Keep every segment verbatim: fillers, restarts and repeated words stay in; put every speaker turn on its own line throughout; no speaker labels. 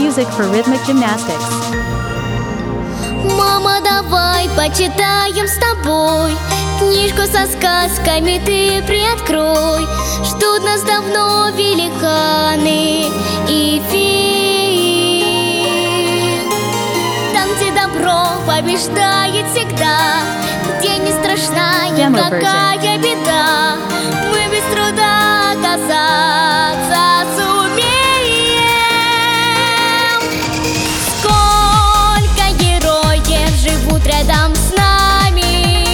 Music for rhythmic gymnastics.
Мама, давай почитаем с тобой книжку со сказками, ты приоткрой. Ждут нас давно великаны и феи. Там, где добро побеждает всегда, где не страшна никакая беда, мы без труда оказаться сумеем. Сколько героев живут рядом с нами,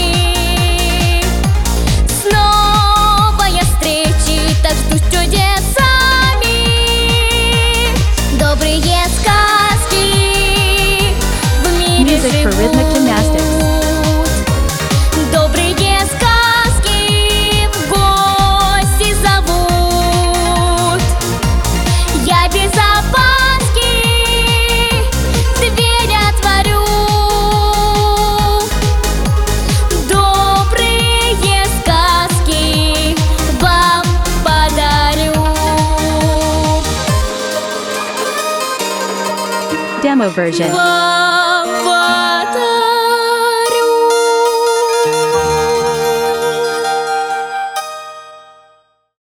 с новой встречи так жду с чудесами. Добрые сказки в мире
Music for rhythmic
живут.
gymnastics.
Добрые сказки в гости зовут. Я без опаски дверь отворю. Добрые сказки вам подарю.
Demo version.